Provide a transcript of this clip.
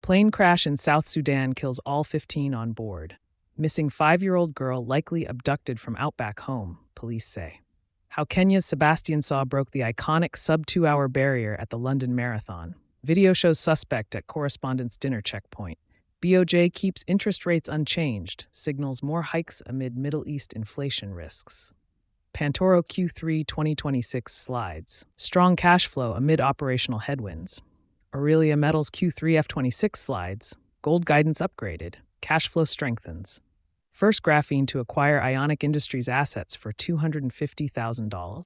Plane crash in South Sudan kills all 15 on board. Missing 5-year-old girl likely abducted from outback home, police say. How Kenya's Sebastian Saw broke the iconic sub-2-hour barrier at the London Marathon. Video shows suspect at correspondence dinner checkpoint. BOJ keeps interest rates unchanged, signals more hikes amid Middle East inflation risks. Pantoro Q3 2026 slides. Strong cash flow amid operational headwinds. Aurelia Metals Q3 F26 slides. Gold guidance upgraded. Cash flow strengthens. First Graphene to acquire Ionic Industries assets for $250,000.